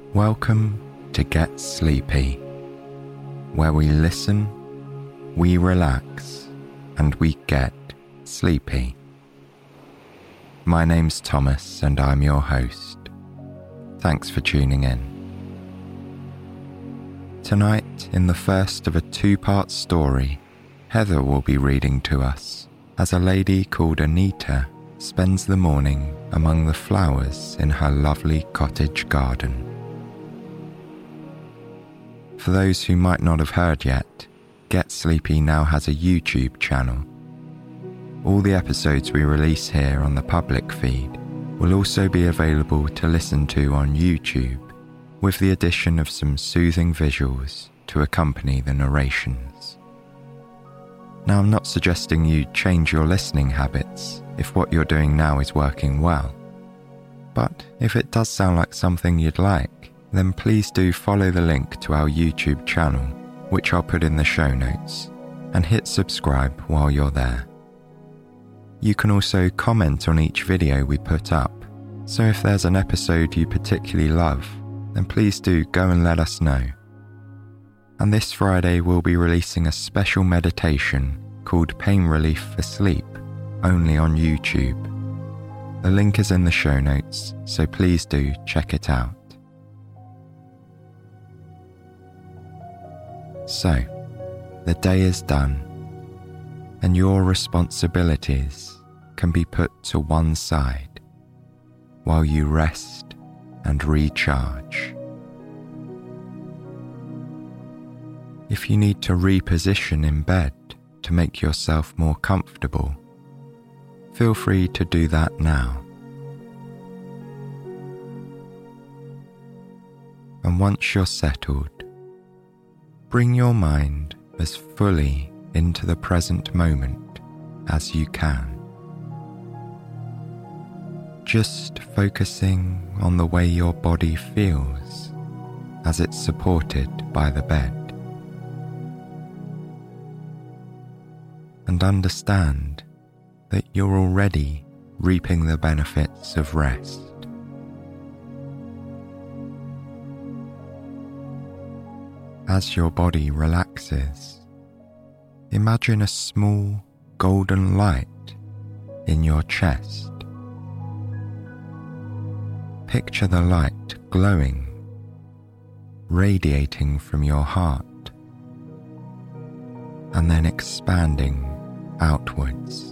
Welcome to Get Sleepy, where we listen, we relax, and we get sleepy. My name's Thomas and I'm your host. Thanks for tuning in. Tonight, in the first of a two-part story, Heather will be reading to us as a lady called Anita spends the morning among the flowers in her lovely cottage garden. For those who might not have heard yet, Get Sleepy now has a YouTube channel. All the episodes we release here on the public feed will also be available to listen to on YouTube, with the addition of some soothing visuals to accompany the narrations. Now, I'm not suggesting you change your listening habits if what you're doing now is working well, but if it does sound like something you'd like, then please do follow the link to our YouTube channel, which I'll put in the show notes, and hit subscribe while you're there. You can also comment on each video we put up, so if there's an episode you particularly love, then please do go and let us know. And this Friday we'll be releasing a special meditation called Pain Relief for Sleep, only on YouTube. The link is in the show notes, so please do check it out. So, the day is done, and your responsibilities can be put to one side while you rest and recharge. If you need to reposition in bed to make yourself more comfortable, feel free to do that now. And once you're settled, bring your mind as fully into the present moment as you can. Just focusing on the way your body feels as it's supported by the bed. And understand that you're already reaping the benefits of rest. As your body relaxes, imagine a small golden light in your chest. Picture the light glowing, radiating from your heart, and then expanding outwards.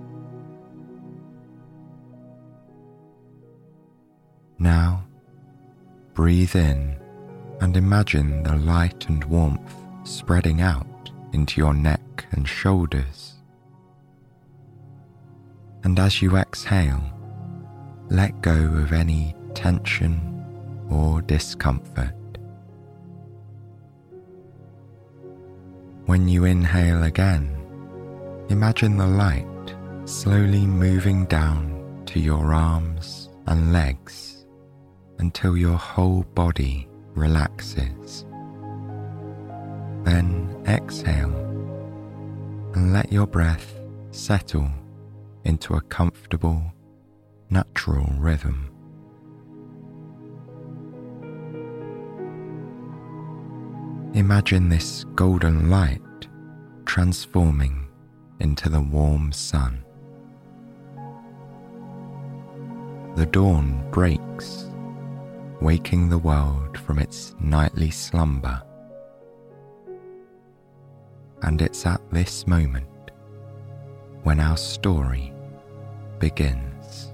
Now, breathe in and imagine the light and warmth spreading out into your neck and shoulders. And as you exhale, let go of any tension or discomfort. When you inhale again, imagine the light slowly moving down to your arms and legs until your whole body relaxes. Then exhale and let your breath settle into a comfortable, natural rhythm. Imagine this golden light transforming into the warm sun. The dawn breaks, waking the world from its nightly slumber. And it's at this moment when our story begins.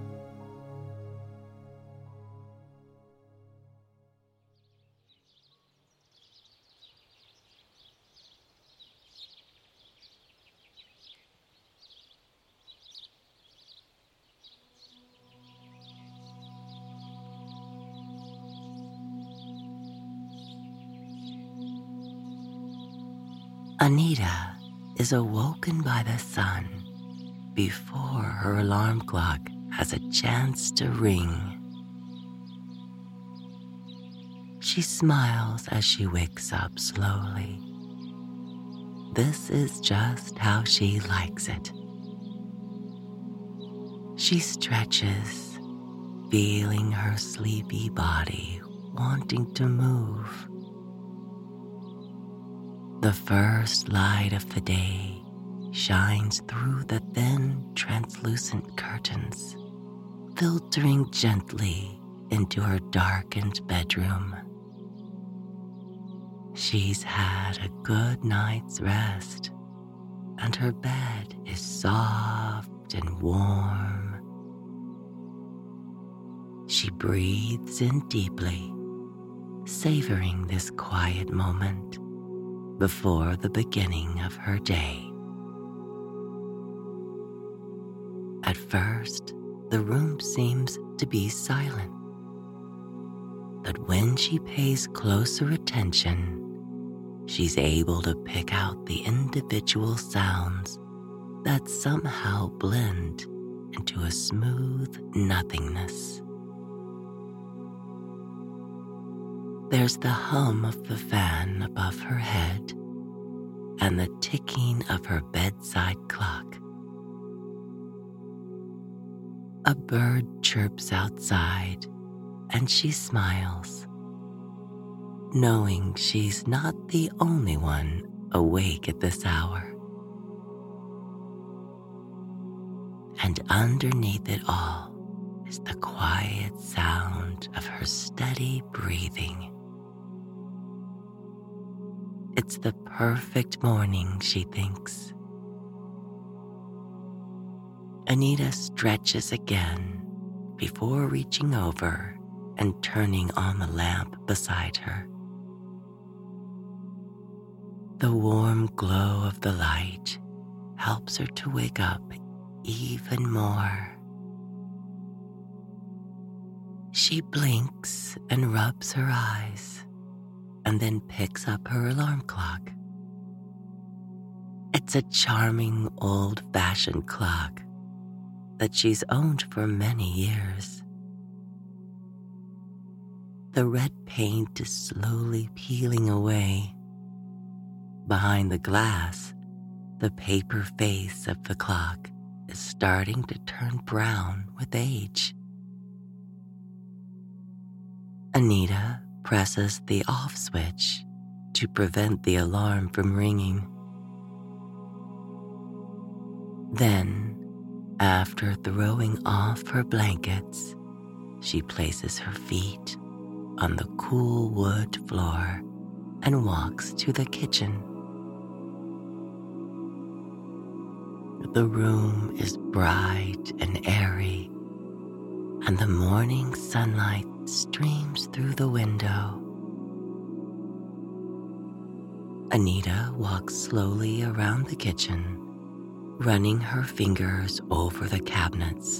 Anita is awoken by the sun before her alarm clock has a chance to ring. She smiles as she wakes up slowly. This is just how she likes it. She stretches, feeling her sleepy body wanting to move. The first light of the day shines through the thin, translucent curtains, filtering gently into her darkened bedroom. She's had a good night's rest, and her bed is soft and warm. She breathes in deeply, savoring this quiet moment before the beginning of her day. At first, the room seems to be silent, but when she pays closer attention, she's able to pick out the individual sounds that somehow blend into a smooth nothingness. There's the hum of the fan above her head and the ticking of her bedside clock. A bird chirps outside and she smiles, knowing she's not the only one awake at this hour. And underneath it all is the quiet sound of her steady breathing. It's the perfect morning, she thinks. Anita stretches again before reaching over and turning on the lamp beside her. The warm glow of the light helps her to wake up even more. She blinks and rubs her eyes, and then picks up her alarm clock. It's a charming old-fashioned clock that she's owned for many years. The red paint is slowly peeling away. Behind the glass, the paper face of the clock is starting to turn brown with age. Anita presses the off switch to prevent the alarm from ringing. Then, after throwing off her blankets, she places her feet on the cool wood floor and walks to the kitchen. The room is bright and airy, and the morning sunlight streams through the window. Anita walks slowly around the kitchen, running her fingers over the cabinets.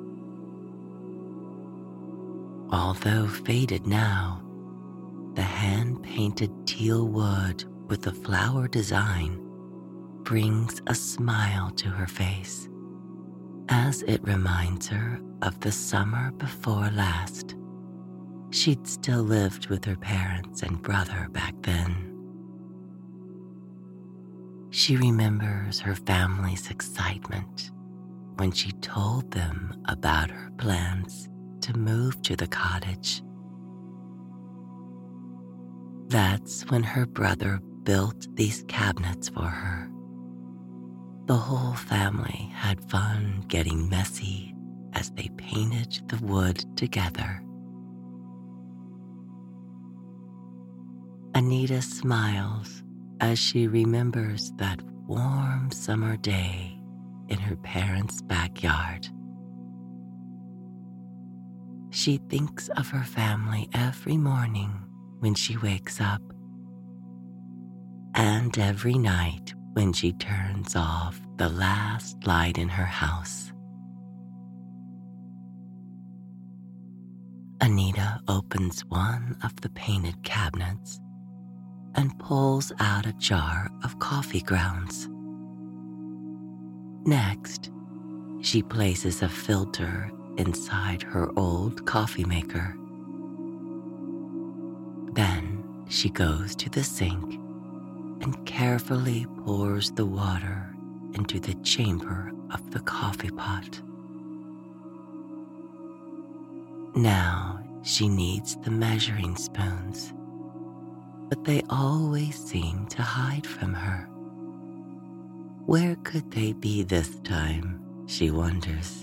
Although faded now, the hand-painted teal wood with the flower design brings a smile to her face, as it reminds her of the summer before last. She'd still lived with her parents and brother back then. She remembers her family's excitement when she told them about her plans to move to the cottage. That's when her brother built these cabinets for her. The whole family had fun getting messy as they painted the wood together. Anita smiles as she remembers that warm summer day in her parents' backyard. She thinks of her family every morning when she wakes up, and every night when she turns off the last light in her house. Anita opens one of the painted cabinets and pulls out a jar of coffee grounds. Next, she places a filter inside her old coffee maker. Then she goes to the sink and carefully pours the water into the chamber of the coffee pot. Now she needs the measuring spoons, but they always seem to hide from her. Where could they be this time, she wonders.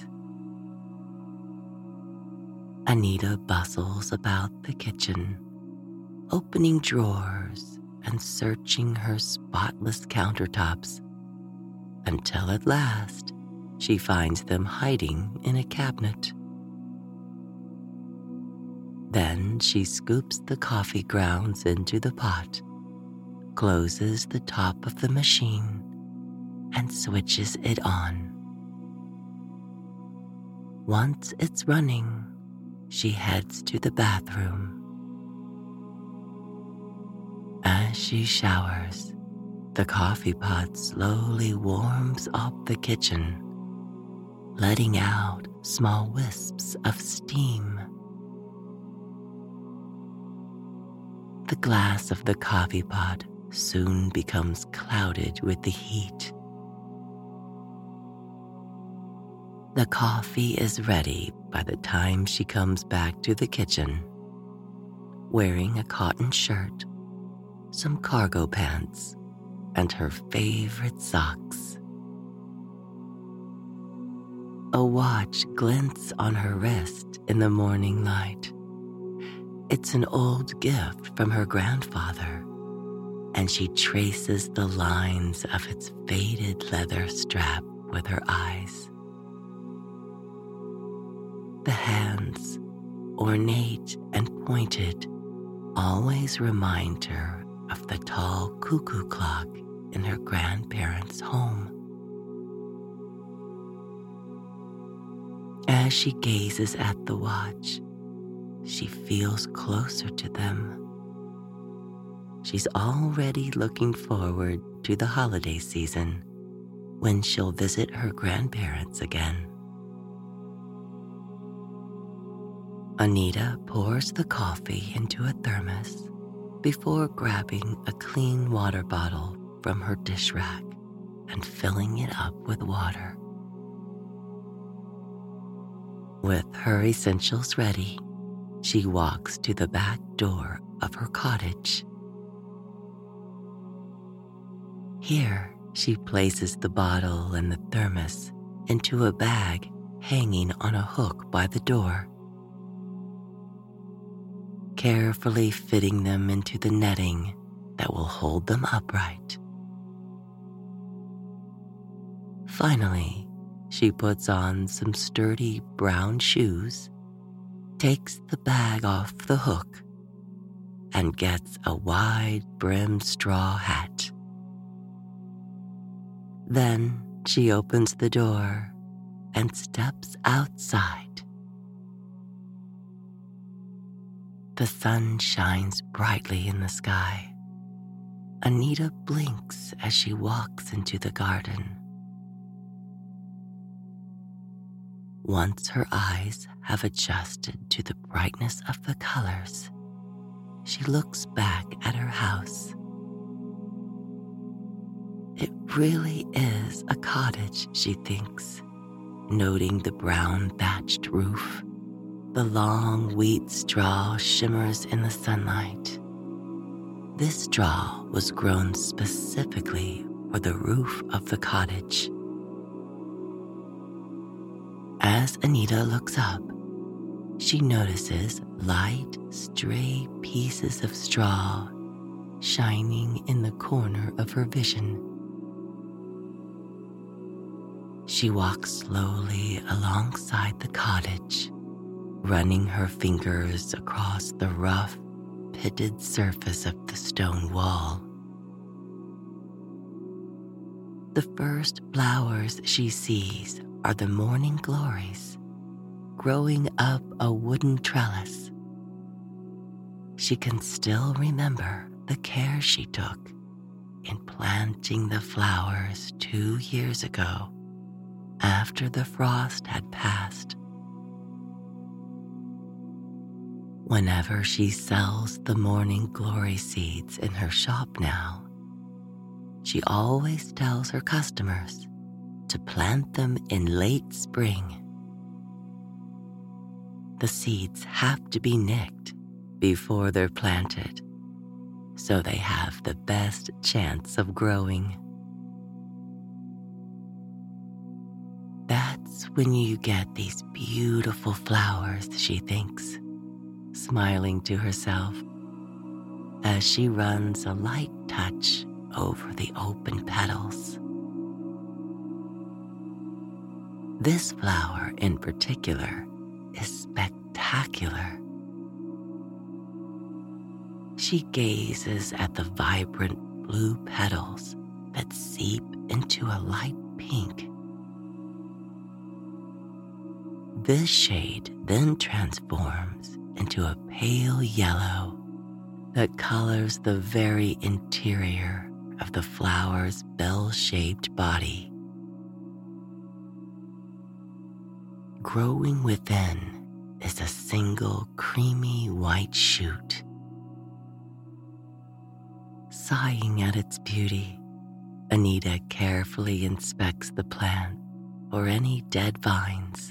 Anita bustles about the kitchen, opening drawers and searching her spotless countertops until at last she finds them hiding in a cabinet. Then she scoops the coffee grounds into the pot, closes the top of the machine, and switches it on. Once it's running, she heads to the bathroom. As she showers, the coffee pot slowly warms up the kitchen, letting out small wisps of steam. The glass of the coffee pot soon becomes clouded with the heat. The coffee is ready by the time she comes back to the kitchen, wearing a cotton shirt, some cargo pants, and her favorite socks. A watch glints on her wrist in the morning light. It's an old gift from her grandfather, and she traces the lines of its faded leather strap with her eyes. The hands, ornate and pointed, always remind her of the tall cuckoo clock in her grandparents' home. As she gazes at the watch, she feels closer to them. She's already looking forward to the holiday season when she'll visit her grandparents again. Anita pours the coffee into a thermos before grabbing a clean water bottle from her dish rack and filling it up with water. With her essentials ready, she walks to the back door of her cottage. Here, she places the bottle and the thermos into a bag hanging on a hook by the door, carefully fitting them into the netting that will hold them upright. Finally, she puts on some sturdy brown shoes, takes the bag off the hook, and gets a wide-brimmed straw hat. Then she opens the door and steps outside. The sun shines brightly in the sky. Anita blinks as she walks into the garden. Once her eyes have adjusted to the brightness of the colors, she looks back at her house. It really is a cottage, she thinks, noting the brown thatched roof. The long wheat straw shimmers in the sunlight. This straw was grown specifically for the roof of the cottage. As Anita looks up, she notices light, stray pieces of straw shining in the corner of her vision. She walks slowly alongside the cottage, running her fingers across the rough, pitted surface of the stone wall. The first flowers she sees are the morning glories, growing up a wooden trellis. She can still remember the care she took in planting the flowers 2 years ago after the frost had passed. Whenever she sells the morning glory seeds in her shop now, she always tells her customers to plant them in late spring. the seeds have to be nicked before they're planted, so they have the best chance of growing. That's when you get these beautiful flowers, she thinks, smiling to herself as she runs a light touch over the open petals. This flower in particular is spectacular. She gazes at the vibrant blue petals that seep into a light pink. This shade then transforms into a pale yellow that colors the very interior of the flower's bell-shaped body. Growing within is a single creamy white shoot. Sighing at its beauty, Anita carefully inspects the plant for any dead vines.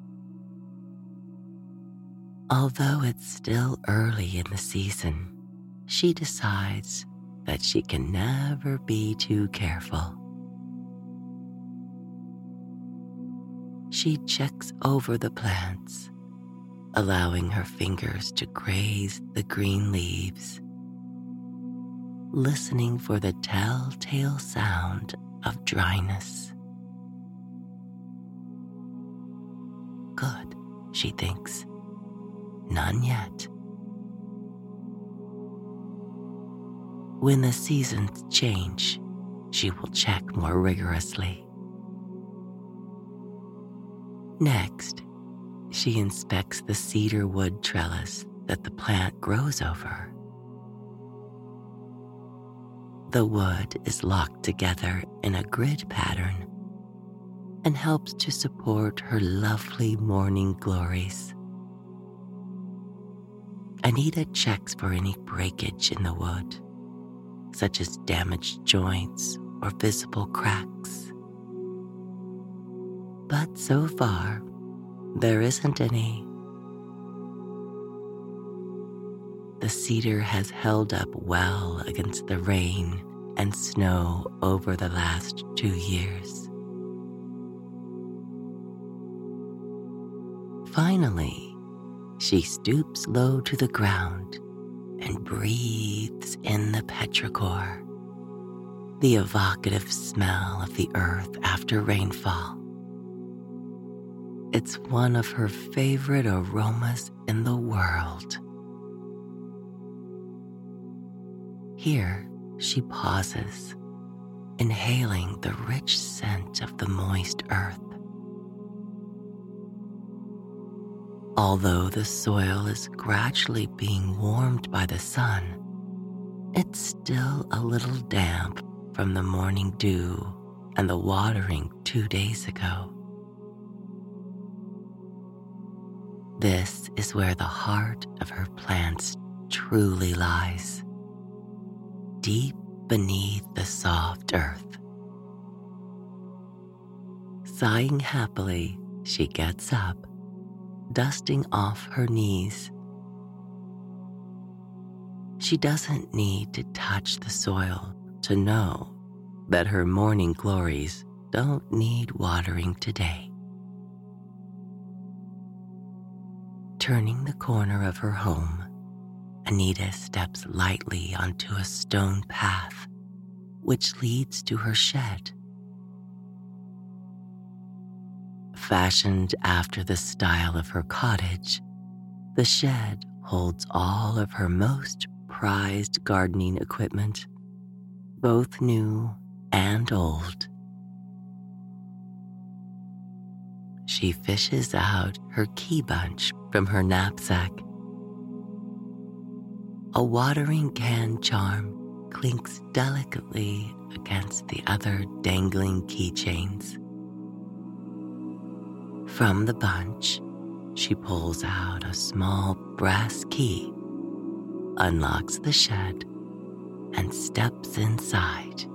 Although it's still early in the season, she decides that she can never be too careful. She checks over the plants, allowing her fingers to graze the green leaves, listening for the telltale sound of dryness. Good, she thinks. None yet. When the seasons change, she will check more rigorously. Next, she inspects the cedar wood trellis that the plant grows over. The wood is locked together in a grid pattern and helps to support her lovely morning glories. Anita checks for any breakage in the wood, such as damaged joints or visible cracks. But so far, there isn't any. The cedar has held up well against the rain and snow over the last 2 years. Finally, she stoops low to the ground and breathes in the petrichor, the evocative smell of the earth after rainfall. It's one of her favorite aromas in the world. Here, she pauses, inhaling the rich scent of the moist earth. Although the soil is gradually being warmed by the sun, it's still a little damp from the morning dew and the watering 2 days ago. This is where the heart of her plants truly lies, deep beneath the soft earth. Sighing happily, she gets up, dusting off her knees. She doesn't need to touch the soil to know that her morning glories don't need watering today. Turning the corner of her home, Anita steps lightly onto a stone path which leads to her shed. Fashioned after the style of her cottage, the shed holds all of her most prized gardening equipment, both new and old. She fishes out her key bunch from her knapsack. A watering can charm clinks delicately against the other dangling keychains. From the bunch, she pulls out a small brass key, unlocks the shed, and steps inside.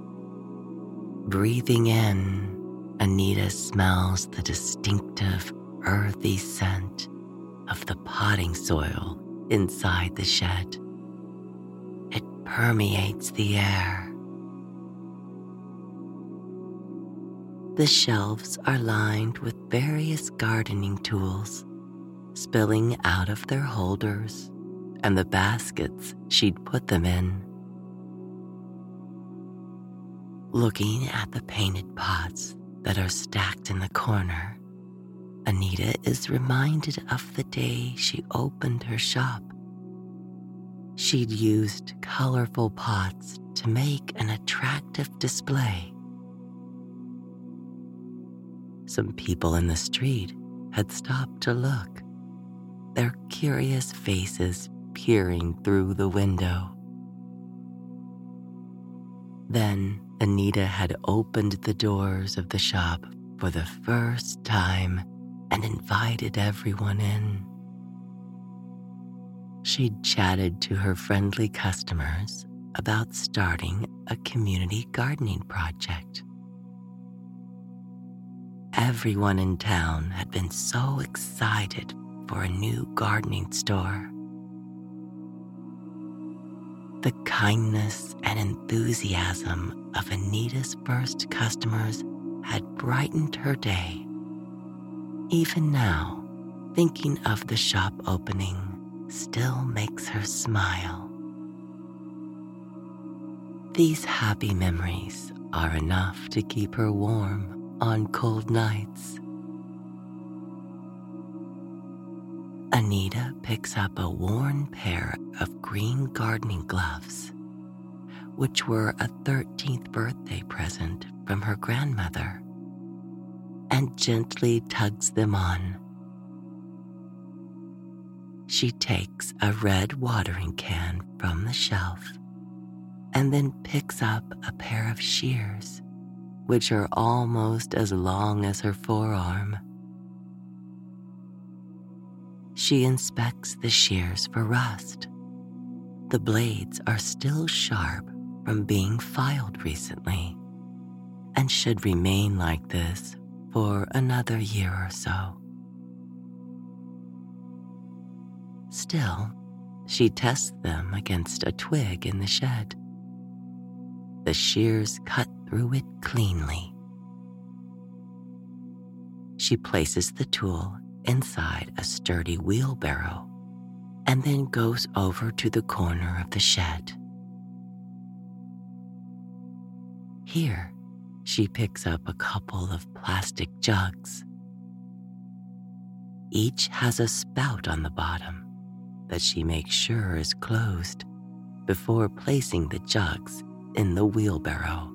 Breathing in, Anita smells the distinctive earthy scent of the potting soil inside the shed. It permeates the air. The shelves are lined with various gardening tools, spilling out of their holders and the baskets she'd put them in. Looking at the painted pots that are stacked in the corner, Anita is reminded of the day she opened her shop. She'd used colorful pots to make an attractive display. Some people in the street had stopped to look, their curious faces peering through the window. Then Anita had opened the doors of the shop for the first time and invited everyone in. She'd chatted to her friendly customers about starting a community gardening project. Everyone in town had been so excited for a new gardening store. The kindness and enthusiasm of Anita's first customers had brightened her day. Even now, thinking of the shop opening still makes her smile. These happy memories are enough to keep her warm on cold nights. Anita picks up a worn pair of green gardening gloves, which were a 13th birthday present from her grandmother, and gently tugs them on. She takes a red watering can from the shelf and then picks up a pair of shears, which are almost as long as her forearm. She inspects the shears for rust. The blades are still sharp from being filed recently and should remain like this for another year or so. Still, she tests them against a twig in the shed. The shears cut through it cleanly. She places the tool inside a sturdy wheelbarrow and then goes over to the corner of the shed. Here, she picks up a couple of plastic jugs. Each has a spout on the bottom that she makes sure is closed before placing the jugs in the wheelbarrow.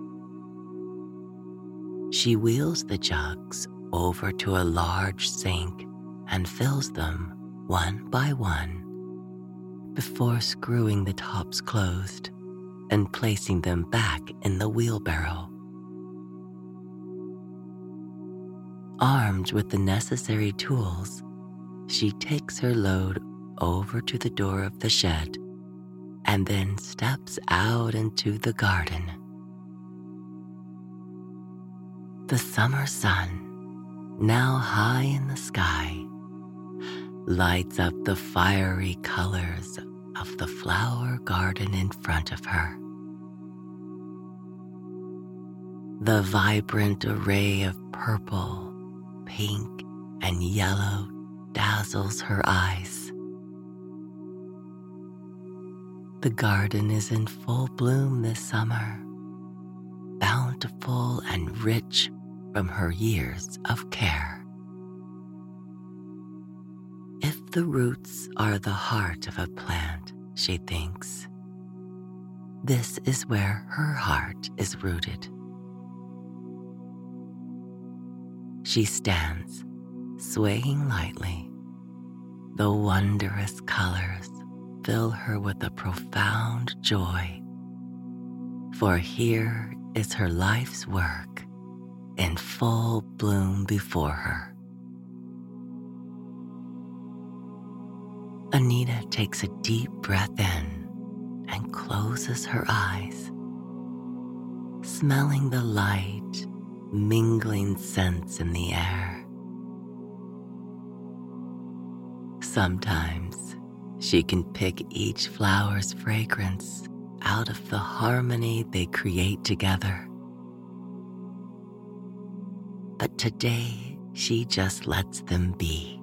She wheels the jugs over to a large sink and fills them one by one before screwing the tops closed and placing them back in the wheelbarrow. Armed with the necessary tools, she takes her load over to the door of the shed and then steps out into the garden. The summer sun, now high in the sky, lights up the fiery colors of the flower garden in front of her. The vibrant array of purple, pink, and yellow dazzles her eyes. The garden is in full bloom this summer, bountiful and rich from her years of care. If the roots are the heart of a plant, she thinks, this is where her heart is rooted. She stands, swaying lightly. The wondrous colors fill her with a profound joy, for here is her life's work in full bloom before her. Anita takes a deep breath in and closes her eyes, smelling the light, mingling scents in the air. Sometimes she can pick each flower's fragrance out of the harmony they create together. But today, she just lets them be.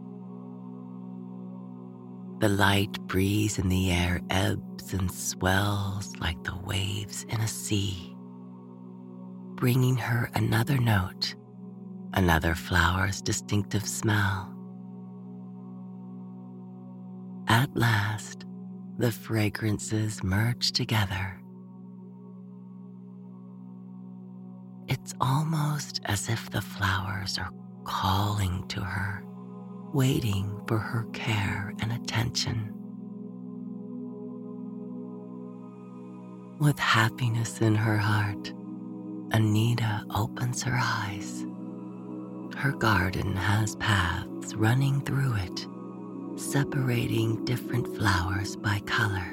The light breeze in the air ebbs and swells like the waves in a sea, bringing her another note, another flower's distinctive smell. At last, the fragrances merge together. It's almost as if the flowers are calling to her, waiting for her care and attention. With happiness in her heart, Anita opens her eyes. Her garden has paths running through it, separating different flowers by color.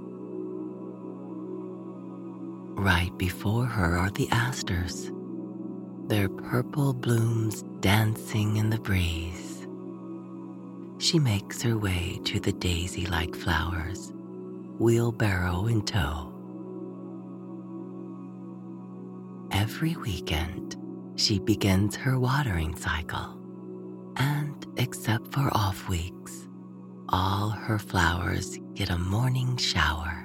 Right before her are the asters, their purple blooms dancing in the breeze. She makes her way to the daisy-like flowers, wheelbarrow in tow. Every weekend, she begins her watering cycle, and except for off weeks, all her flowers get a morning shower.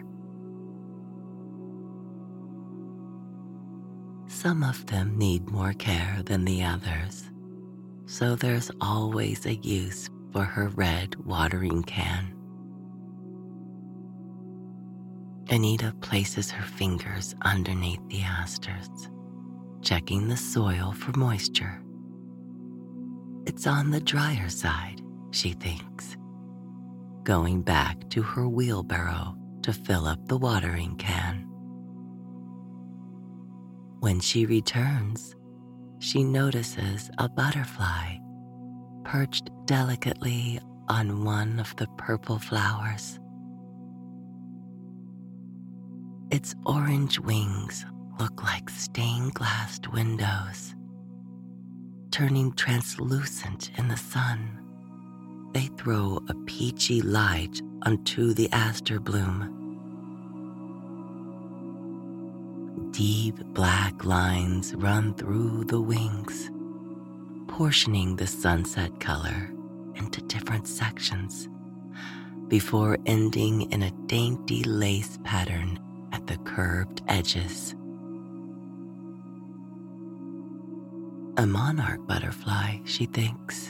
Some of them need more care than the others, so there's always a use for her red watering can. Anita places her fingers underneath the asters, checking the soil for moisture. It's on the drier side, she thinks, going back to her wheelbarrow to fill up the watering can. When she returns, she notices a butterfly perched delicately on one of the purple flowers. Its orange wings look like stained-glass windows. Turning translucent in the sun, they throw a peachy light onto the aster bloom. Deep black lines run through the wings, portioning the sunset color into different sections before ending in a dainty lace pattern at the curved edges. A monarch butterfly, she thinks.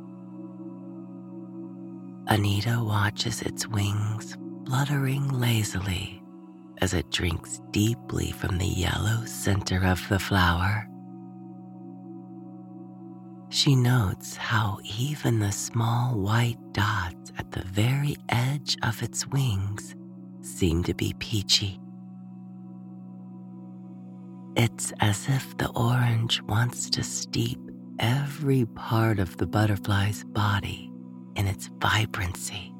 Anita watches its wings fluttering lazily as it drinks deeply from the yellow center of the flower. She notes how even the small white dots at the very edge of its wings seem to be peachy. It's as if the orange wants to steep every part of the butterfly's body in its vibrancy.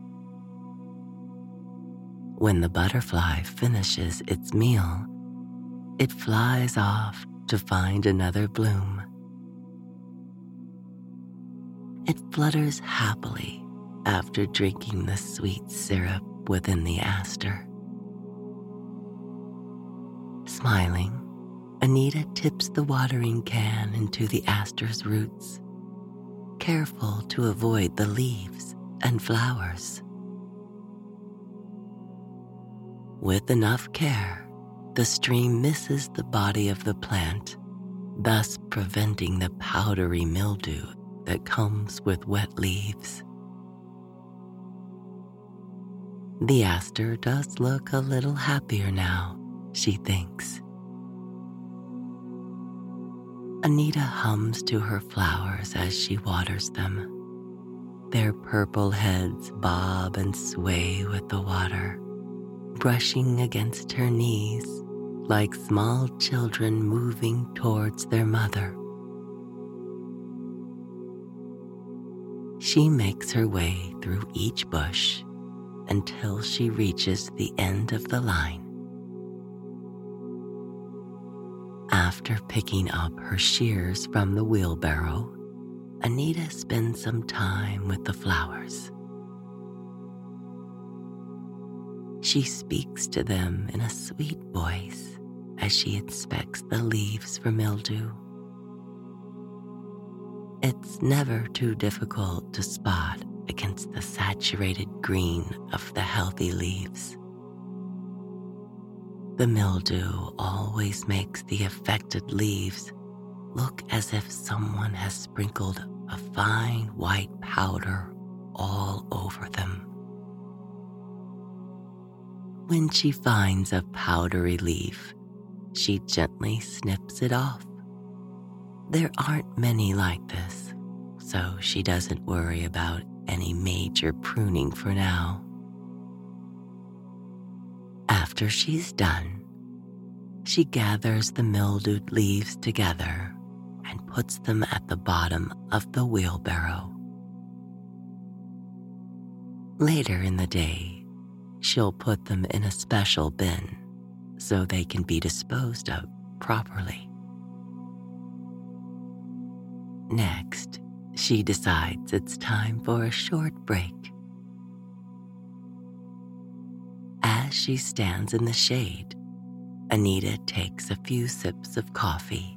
When the butterfly finishes its meal, it flies off to find another bloom. It flutters happily after drinking the sweet syrup within the aster. Smiling, Anita tips the watering can into the aster's roots, careful to avoid the leaves and flowers. With enough care, the stream misses the body of the plant, thus preventing the powdery mildew that comes with wet leaves. The aster does look a little happier now, she thinks. Anita hums to her flowers as she waters them. Their purple heads bob and sway with the water, brushing against her knees like small children moving towards their mother. She makes her way through each bush until she reaches the end of the line. After picking up her shears from the wheelbarrow, Anita spends some time with the flowers. She speaks to them in a sweet voice as she inspects the leaves for mildew. It's never too difficult to spot against the saturated green of the healthy leaves. The mildew always makes the affected leaves look as if someone has sprinkled a fine white powder all over them. When she finds a powdery leaf, she gently snips it off. There aren't many like this, so she doesn't worry about any major pruning for now. After she's done, she gathers the mildewed leaves together and puts them at the bottom of the wheelbarrow. Later in the day, she'll put them in a special bin so they can be disposed of properly. Next, she decides it's time for a short break. As she stands in the shade, Anita takes a few sips of coffee.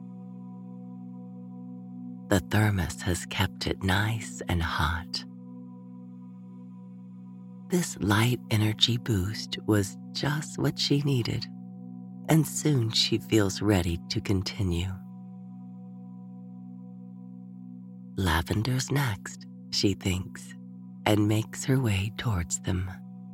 The thermos has kept it nice and hot. This light energy boost was just what she needed, and soon she feels ready to continue. Lavender's next, she thinks, and makes her way towards them.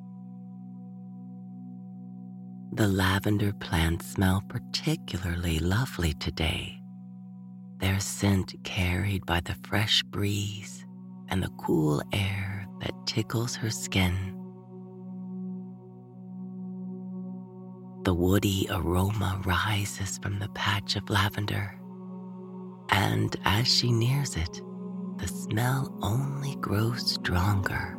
The lavender plants smell particularly lovely today, their scent carried by the fresh breeze and the cool air that tickles her skin. The woody aroma rises from the patch of lavender, and as she nears it, the smell only grows stronger.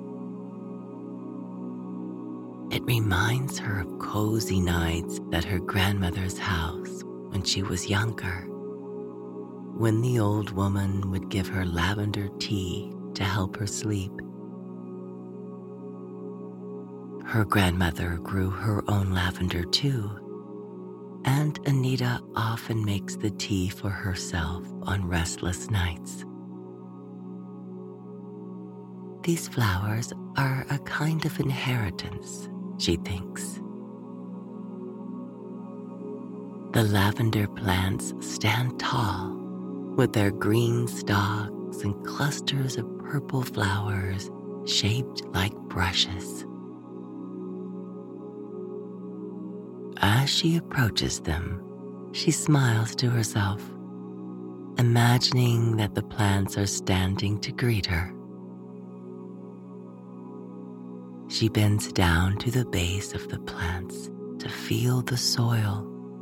It reminds her of cozy nights at her grandmother's house when she was younger, when the old woman would give her lavender tea to help her sleep. Her grandmother grew her own lavender too, and Anita often makes the tea for herself on restless nights. These flowers are a kind of inheritance, she thinks. The lavender plants stand tall with their green stalks and clusters of purple flowers shaped like brushes. As she approaches them, she smiles to herself, imagining that the plants are standing to greet her. She bends down to the base of the plants to feel the soil.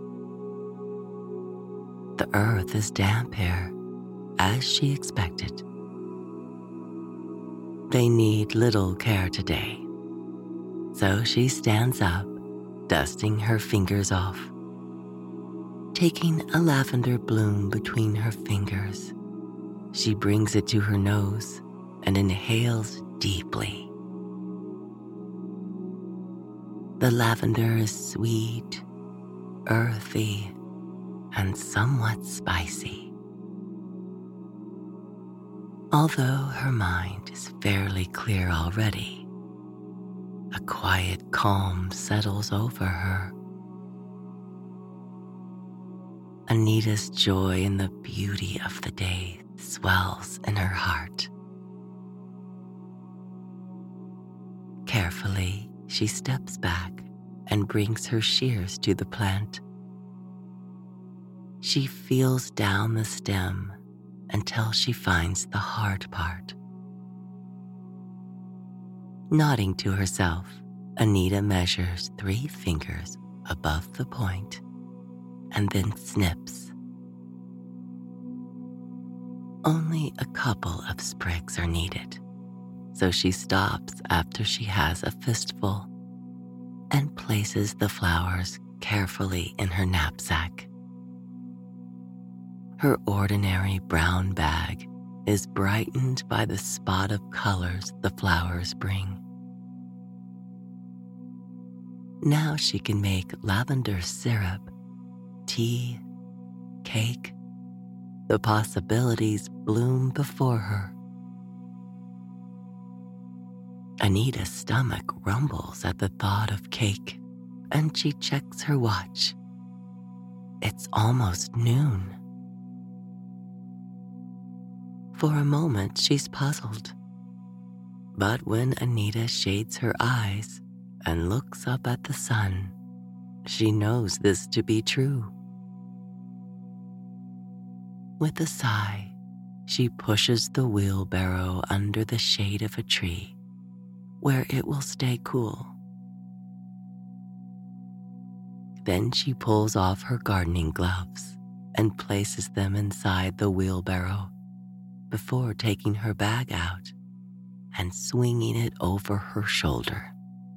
The earth is damp here, as she expected. They need little care today, so she stands up, dusting her fingers off. Taking a lavender bloom between her fingers, she brings it to her nose and inhales deeply. The lavender is sweet, earthy, and somewhat spicy. Although her mind is fairly clear already, a quiet calm settles over her. Anita's joy in the beauty of the day swells in her heart. Carefully, she steps back and brings her shears to the plant. She feels down the stem until she finds the hard part. Nodding to herself, Anita measures 3 fingers above the point and then snips. Only a couple of sprigs are needed, so she stops after she has a fistful and places the flowers carefully in her knapsack. Her ordinary brown bag is brightened by the spot of colors the flowers bring. Now she can make lavender syrup, tea, cake. The possibilities bloom before her. Anita's stomach rumbles at the thought of cake, and she checks her watch. It's almost noon. For a moment, she's puzzled. But when Anita shades her eyes and looks up at the sun, she knows this to be true. With a sigh, she pushes the wheelbarrow under the shade of a tree, where it will stay cool. Then she pulls off her gardening gloves and places them inside the wheelbarrow before taking her bag out and swinging it over her shoulder.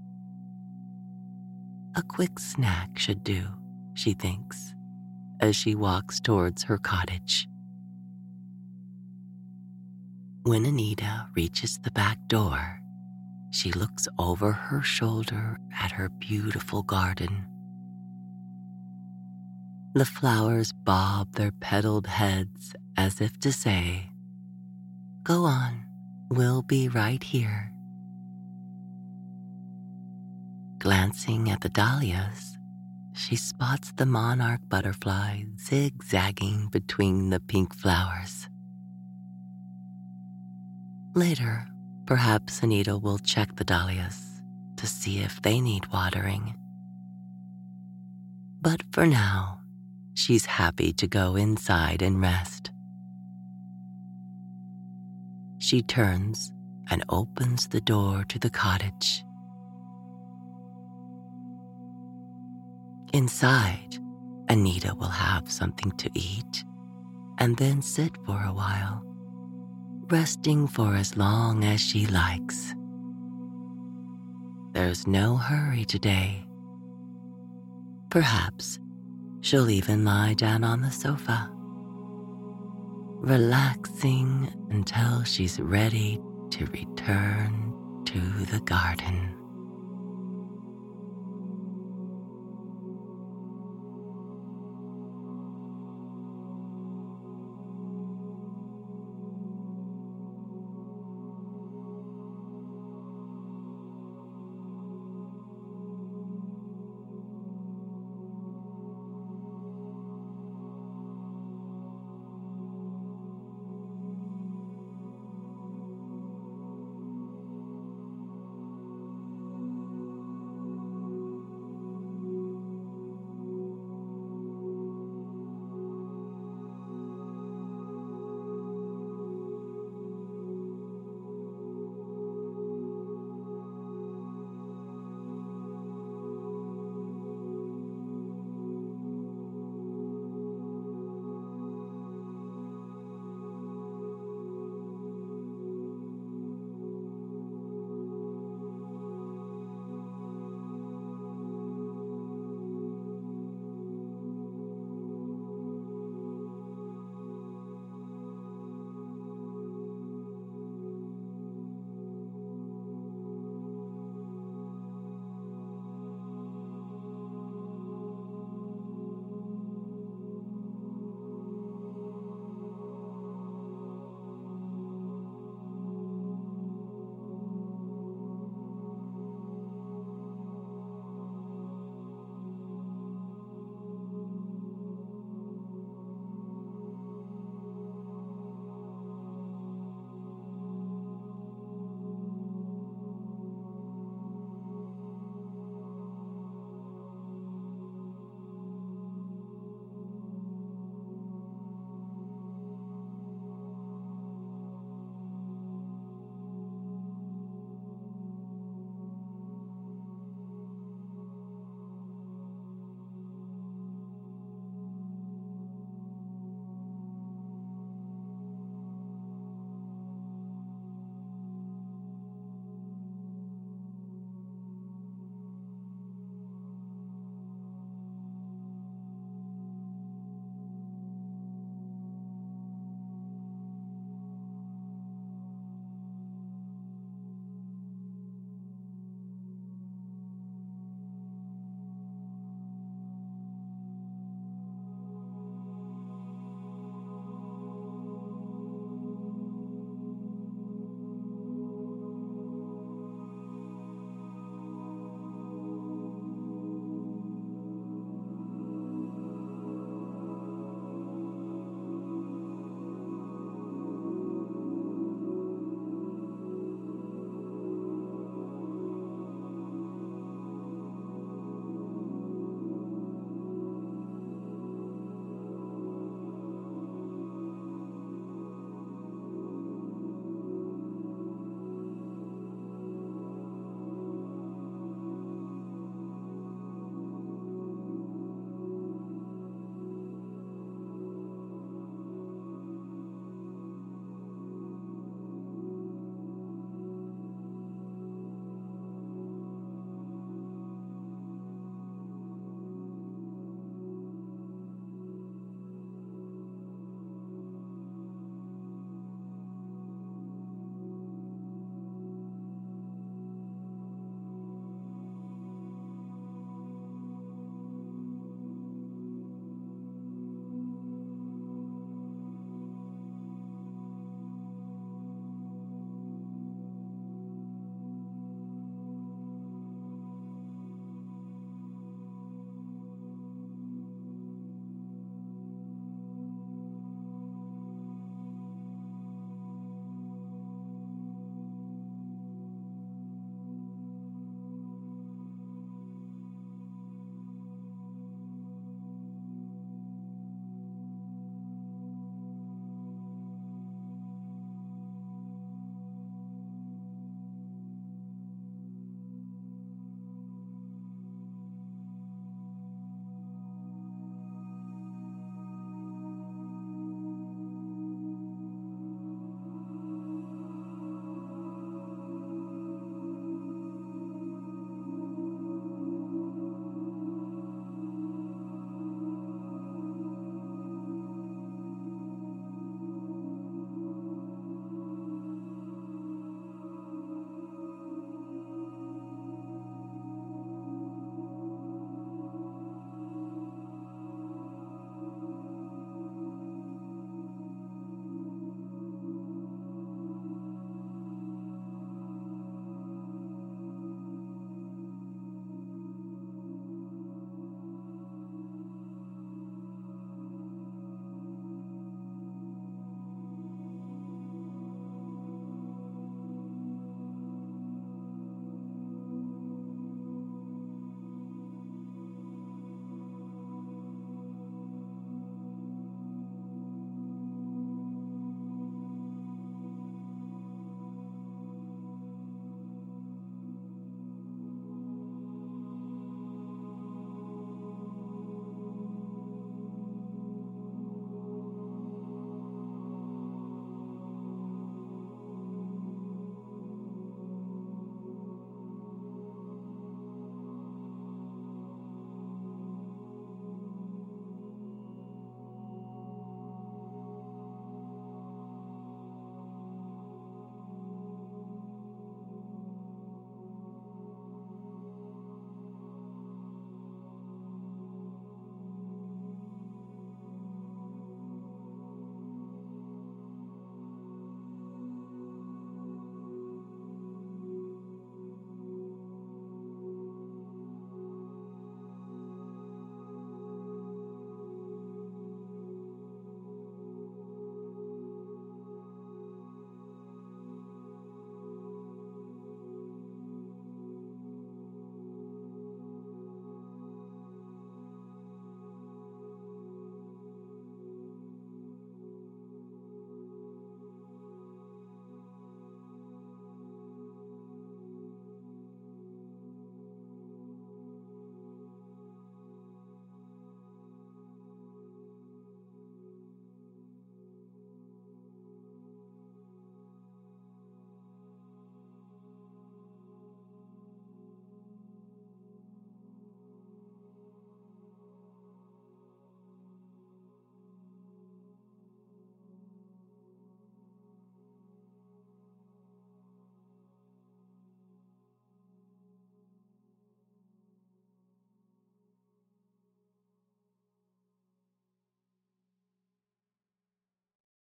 A quick snack should do, she thinks, as she walks towards her cottage. When Anita reaches the back door, she looks over her shoulder at her beautiful garden. The flowers bob their petaled heads as if to say, "Go on, we'll be right here." Glancing at the dahlias, she spots the monarch butterfly zigzagging between the pink flowers. Later, perhaps Anita will check the dahlias to see if they need watering. But for now, she's happy to go inside and rest. She turns and opens the door to the cottage. Inside, Anita will have something to eat and then sit for a while, resting for as long as she likes. There's no hurry today. Perhaps she'll even lie down on the sofa, relaxing until she's ready to return to the garden.